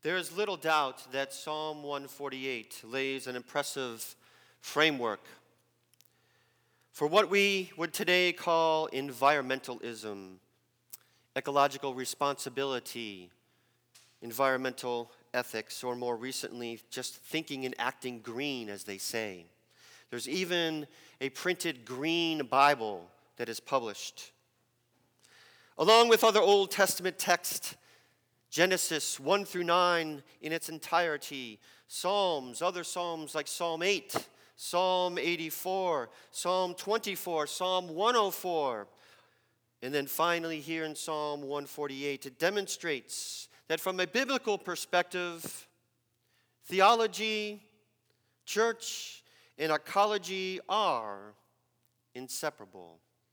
There is little doubt that Psalm 148 lays an impressive framework for what we would today call environmentalism, ecological responsibility, environmental ethics, or more recently, just thinking and acting green, as they say. There's even a printed green Bible that is published. Along with other Old Testament texts, Genesis 1 through 9 in its entirety, Psalms, other Psalms like Psalm 8, Psalm 84, Psalm 24, Psalm 104, and then finally here in Psalm 148, it demonstrates that from a biblical perspective, theology, church, and ecology are inseparable.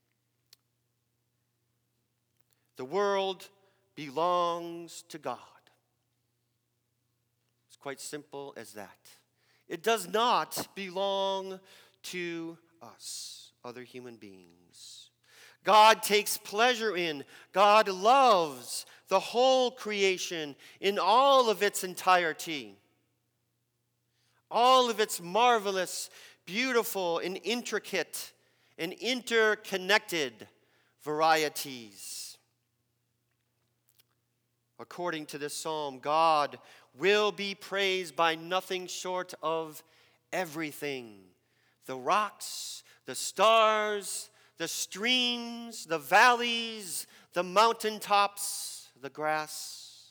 The world belongs to God. It's quite simple as that. It does not belong to us, other human beings. God takes pleasure in, God loves the whole creation in all of its entirety. All of its marvelous, beautiful, and intricate and interconnected varieties. According to this psalm, God will be praised by nothing short of everything. The rocks, the stars, the streams, the valleys, the mountaintops, the grass.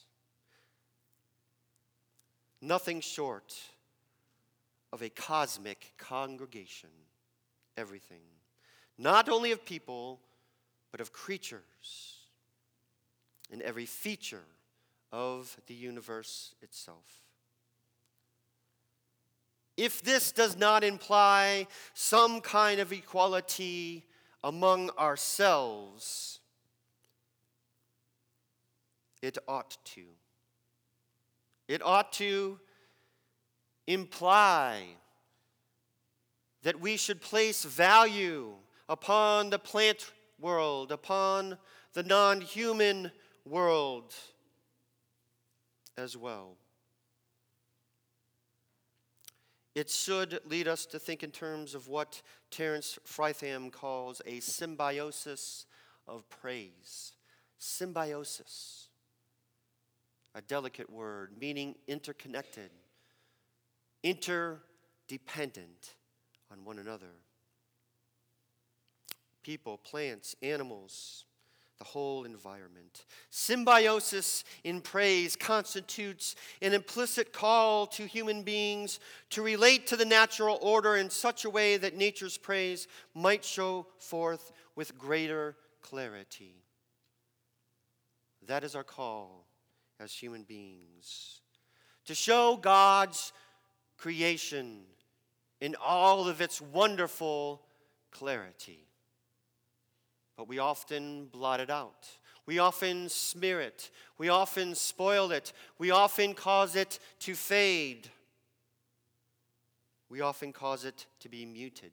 Nothing short of a cosmic congregation. Everything. Not only of people, but of creatures. And every feature of the universe itself. If this does not imply some kind of equality among ourselves, it ought to. It ought to imply that we should place value upon the plant world, upon the non-human world as well. It should lead us to think in terms of what Terence Freitham calls a symbiosis of praise. Symbiosis, a delicate word, meaning interconnected, interdependent on one another. People, plants, animals, the whole environment. Symbiosis in praise constitutes an implicit call to human beings to relate to the natural order in such a way that nature's praise might show forth with greater clarity. That is our call as human beings, to show God's creation in all of its wonderful clarity. But we often blot it out. We often smear it. We often spoil it. We often cause it to fade. We often cause it to be muted.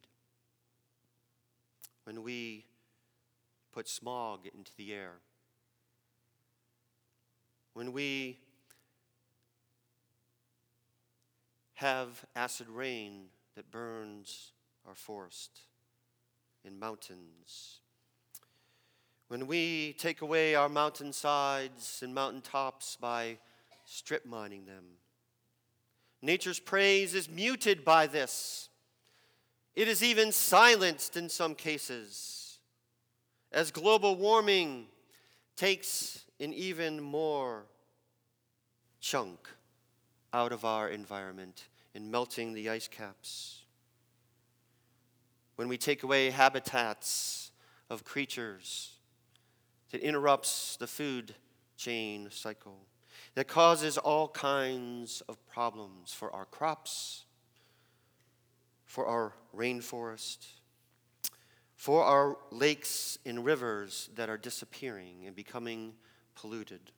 When we put smog into the air. When we have acid rain that burns our forest and mountains. When we take away our mountainsides and mountaintops by strip mining them. Nature's praise is muted by this. It is even silenced in some cases, as global warming takes an even more chunk out of our environment in melting the ice caps. When we take away habitats of creatures, that interrupts the food chain cycle, that causes all kinds of problems for our crops, for our rainforest, for our lakes and rivers that are disappearing and becoming polluted,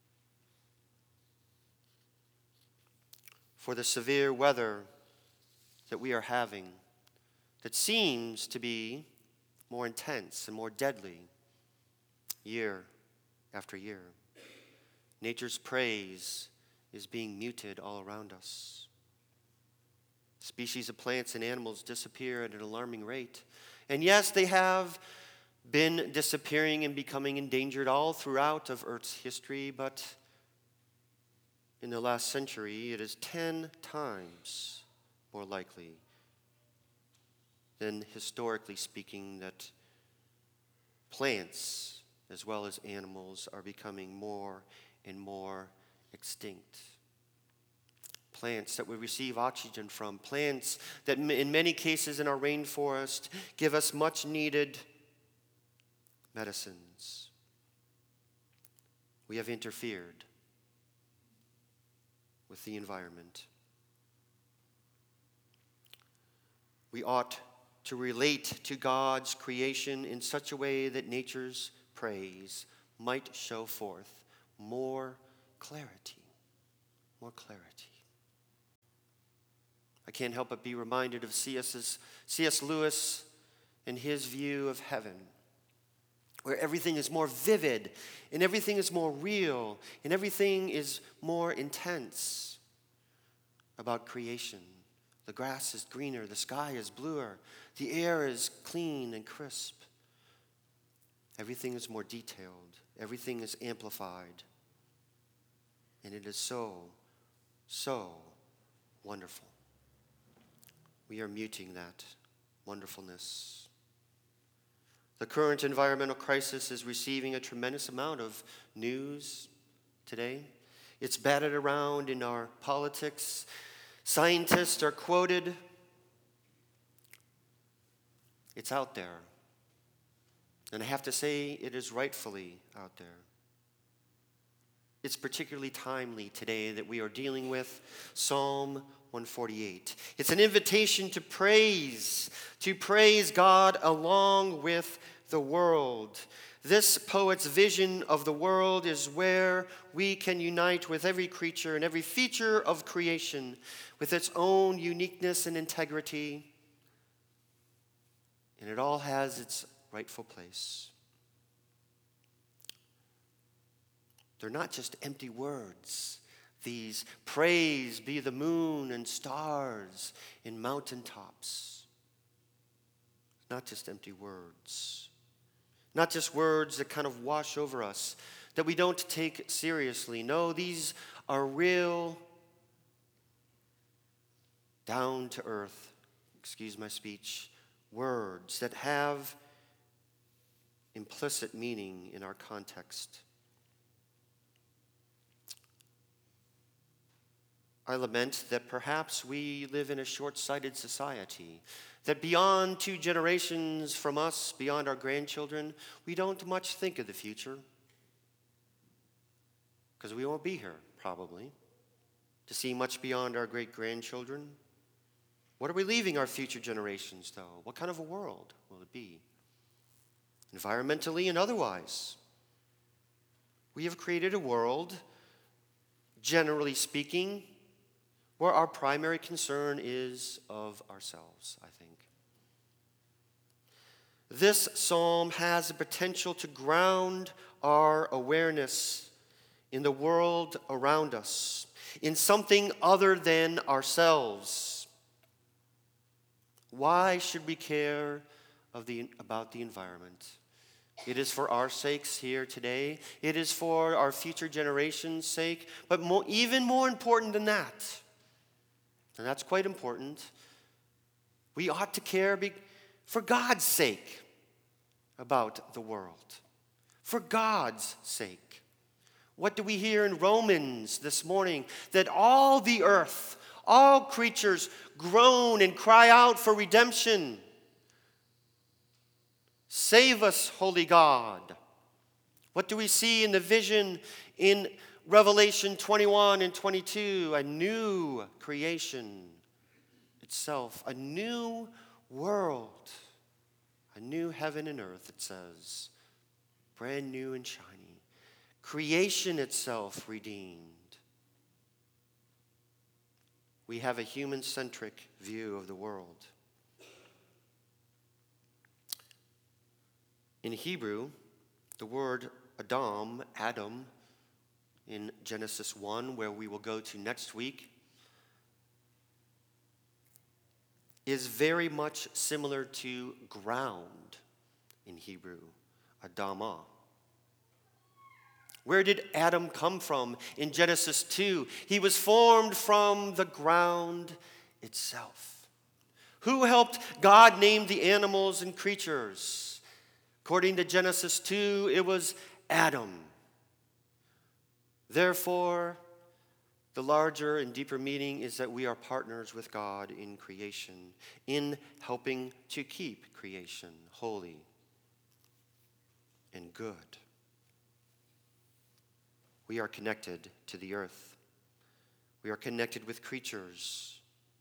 for the severe weather that we are having that seems to be more intense and more deadly year after year. Nature's praise is being muted all around us. Species of plants and animals disappear at an alarming rate. And yes, they have been disappearing and becoming endangered all throughout of Earth's history, but in the last century, it is 10 times more likely than historically speaking that plants as well as animals are becoming more and more extinct. Plants that we receive oxygen from, plants that in many cases in our rainforest give us much needed medicines. We have interfered with the environment. We ought to relate to God's creation in such a way that nature's praise might show forth more clarity. More clarity. I can't help but be reminded of C.S. Lewis and his view of heaven, where everything is more vivid, and everything is more real, and everything is more intense about creation. The grass is greener, the sky is bluer, the air is clean and crisp. Everything is more detailed, everything is amplified, and it is so, so wonderful. We are muting that wonderfulness. The current environmental crisis is receiving a tremendous amount of news today. It's batted around in our politics. Scientists are quoted. It's out there. And I have to say, it is rightfully out there. It's particularly timely today that we are dealing with Psalm 148. It's an invitation to praise God along with the world. This poet's vision of the world is where we can unite with every creature and every feature of creation with its own uniqueness and integrity. And it all has its rightful place. They're not just empty words. These praise be the moon and stars in mountaintops. Not just empty words. Not just words that kind of wash over us, that we don't take seriously. No, these are real, down to earth, excuse my speech, words that have implicit meaning in our context. I lament that perhaps we live in a short-sighted society, that beyond 2 generations from us, beyond our grandchildren, we don't much think of the future, because we won't be here, probably, to see much beyond our great-grandchildren. What are we leaving our future generations, though? What kind of a world will it be? Environmentally and otherwise. We have created a world, generally speaking, where our primary concern is of ourselves, I think. This psalm has the potential to ground our awareness in the world around us, in something other than ourselves. Why should we care about the environment? It is for our sakes here today. It is for our future generations' sake. But even more important than that, and that's quite important, we ought to care for God's sake about the world. For God's sake. What do we hear in Romans this morning? That all the earth, all creatures groan and cry out for redemption. Save us, holy God. What do we see in the vision in Revelation 21 and 22? A new creation itself, a new world, a new heaven and earth, it says, brand new and shiny. Creation itself redeemed. We have a human-centric view of the world. In Hebrew, the word Adam, in Genesis 1, where we will go to next week, is very much similar to ground in Hebrew, Adamah. Where did Adam come from in Genesis 2? He was formed from the ground itself. Who helped God name the animals and creatures? According to Genesis 2, it was Adam. Therefore, the larger and deeper meaning is that we are partners with God in creation, in helping to keep creation holy and good. We are connected to the earth. We are connected with creatures.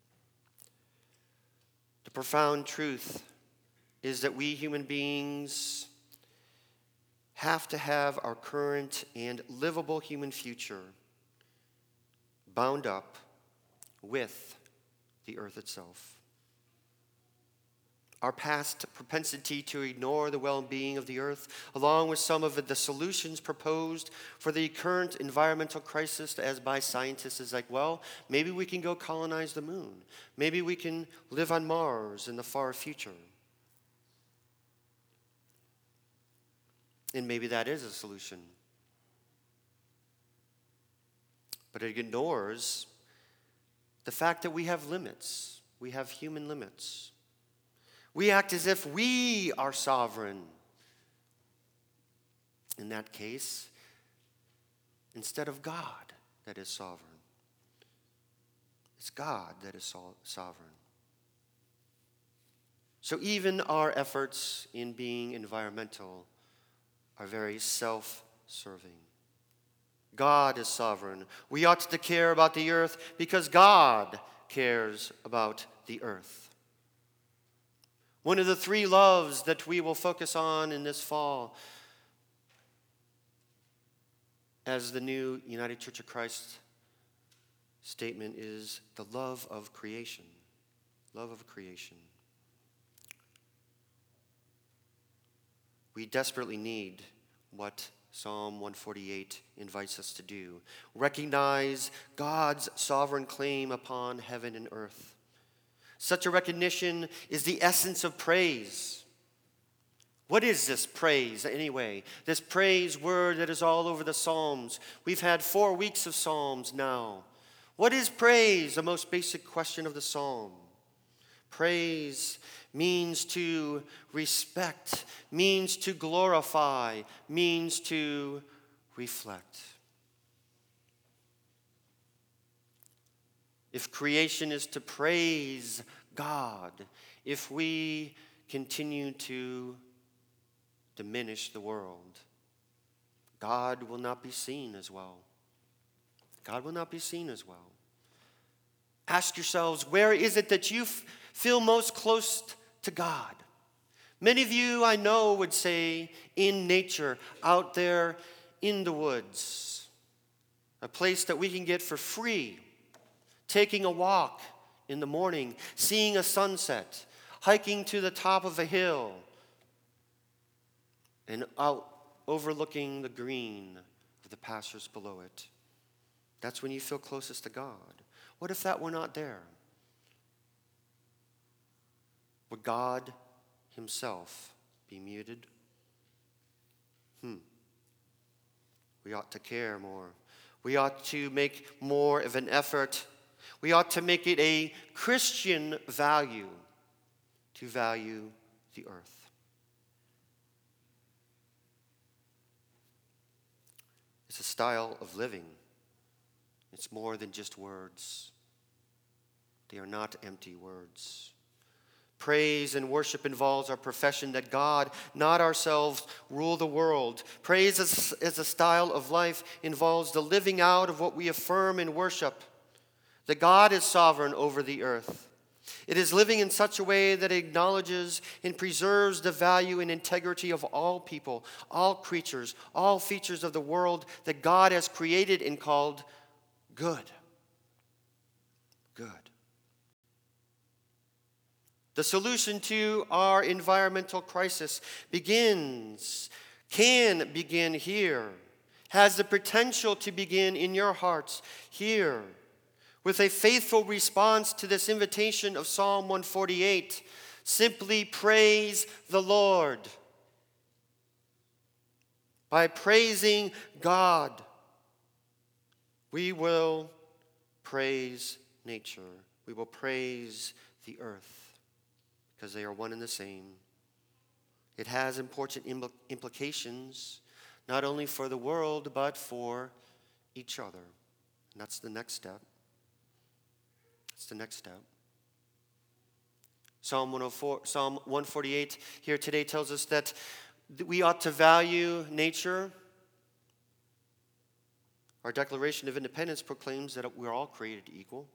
The profound truth is that we human beings have to have our current and livable human future bound up with the earth itself. Our past propensity to ignore the well-being of the earth, along with some of the solutions proposed for the current environmental crisis as by scientists, is like, well, maybe we can go colonize the moon. Maybe we can live on Mars in the far future. And maybe that is a solution. But it ignores the fact that we have limits. We have human limits. We act as if we are sovereign. In that case, instead of God that is sovereign, it's God that is sovereign. So even our efforts in being environmental are very self-serving. God is sovereign. We ought to care about the earth because God cares about the earth. One of the three loves that we will focus on in this fall as the new United Church of Christ statement is the love of creation. Love of creation. We desperately need what Psalm 148 invites us to do. Recognize God's sovereign claim upon heaven and earth. Such a recognition is the essence of praise. What is this praise anyway? This praise word that is all over the Psalms. We've had 4 weeks of Psalms now. What is praise? The most basic question of the Psalm. Praise means to respect, means to glorify, means to reflect. If creation is to praise God, if we continue to diminish the world, God will not be seen as well. God will not be seen as well. Ask yourselves, where is it that you feel most close to God? Many of you, I know, would say in nature, out there in the woods, a place that we can get for free. Taking a walk in the morning, seeing a sunset, hiking to the top of a hill, and out overlooking the green of the pastures below it. That's when you feel closest to God. What if that were not there? Would God himself be muted? We ought to care more. We ought to make more of an effort. We ought to make it a Christian value to value the earth. It's a style of living. It's more than just words. They are not empty words. Praise and worship involves our profession that God, not ourselves, rule the world. Praise as a style of life involves the living out of what we affirm in worship, that God is sovereign over the earth. It is living in such a way that acknowledges and preserves the value and integrity of all people, all creatures, all features of the world that God has created and called good. Good. The solution to our environmental crisis can begin here. has the potential to begin in your hearts here with a faithful response to this invitation of Psalm 148. Simply praise the Lord. By praising God, we will praise nature. We will praise the earth because they are one and the same. It has important implications, not only for the world, but for each other. And that's the next step. That's the next step. Psalm 148 here today tells us that we ought to value nature. Our Declaration of Independence proclaims that we're all created equal.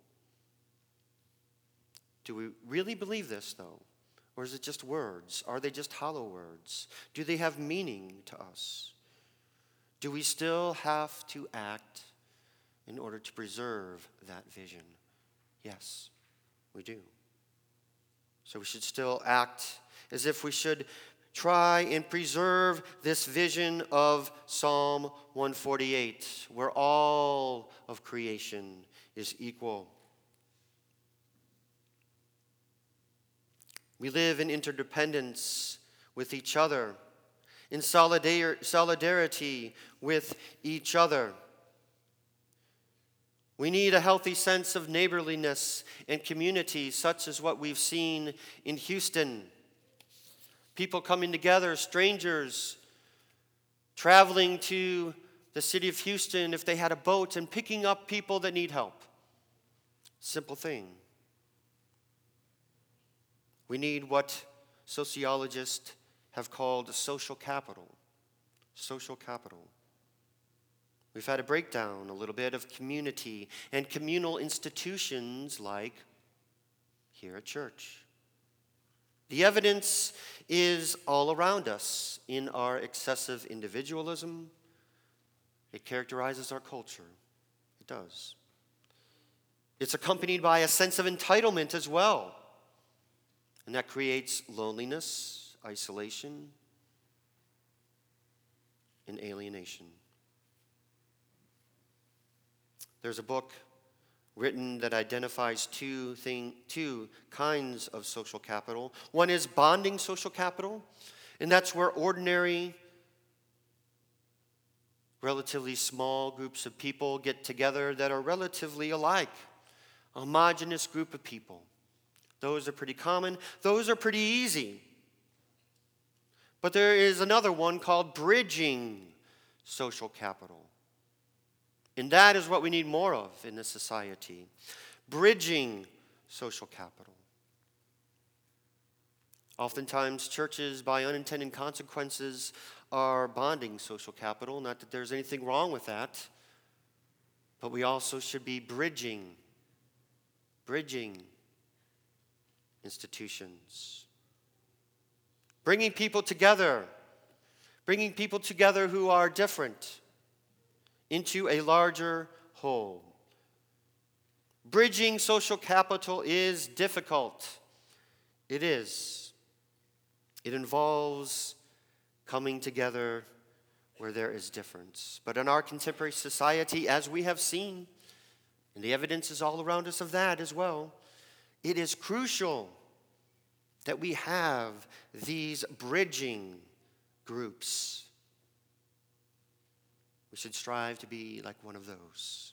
Do we really believe this, though? Or is it just words? Are they just hollow words? Do they have meaning to us? Do we still have to act in order to preserve that vision? Yes, we do. So we should still act as if we should try and preserve this vision of Psalm 148, where all of creation is equal. We live in interdependence with each other, in solidarity with each other. We need a healthy sense of neighborliness and community, such as what we've seen in Houston. People coming together, strangers traveling to the city of Houston if they had a boat and picking up people that need help. Simple thing. We need what sociologists have called social capital. Social capital. We've had a breakdown a little bit of community and communal institutions like here at church. The evidence is all around us in our excessive individualism. It characterizes our culture. It does. It's accompanied by a sense of entitlement as well. And that creates loneliness, isolation, and alienation. There's a book written that identifies two kinds of social capital. One is bonding social capital, and that's where ordinary, relatively small groups of people get together that are relatively alike, a homogeneous group of people. Those are pretty common. Those are pretty easy. But there is another one called bridging social capital. And that is what we need more of in this society. Bridging social capital. Oftentimes, churches, by unintended consequences, are bonding social capital. Not that there's anything wrong with that. But we also should be bridging institutions. Bringing people together who are different into a larger whole. Bridging social capital is difficult. It is. It involves coming together where there is difference. But in our contemporary society, as we have seen, and the evidence is all around us of that as well, it is crucial that we have these bridging groups. We should strive to be like one of those.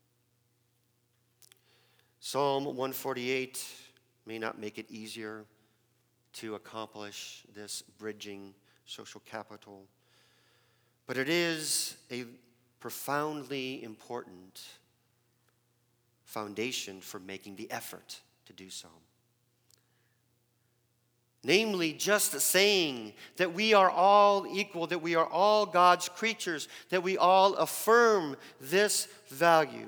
Psalm 148 may not make it easier to accomplish this bridging social capital, but it is a profoundly important foundation for making the effort to do so. Namely, just saying that we are all equal, that we are all God's creatures, that we all affirm this value,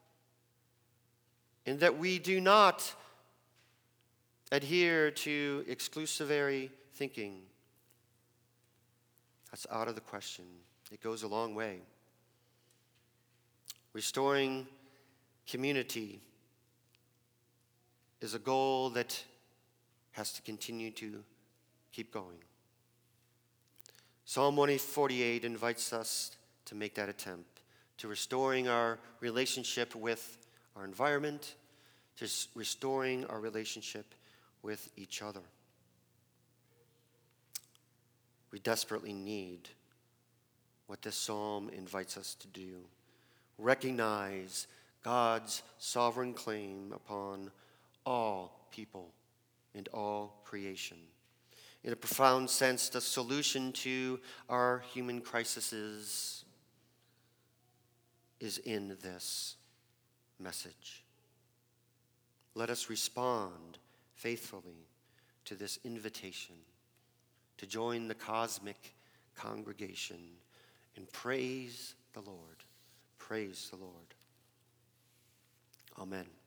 and that we do not adhere to exclusionary thinking. That's out of the question. It goes a long way. Restoring community is a goal that has to continue to keep going. Psalm 148 invites us to make that attempt, to restoring our relationship with our environment, to restoring our relationship with each other. We desperately need what this psalm invites us to do. Recognize God's sovereign claim upon all people and all creation. In a profound sense, the solution to our human crises is in this message. Let us respond faithfully to this invitation to join the cosmic congregation and praise the Lord. Praise the Lord. Amen.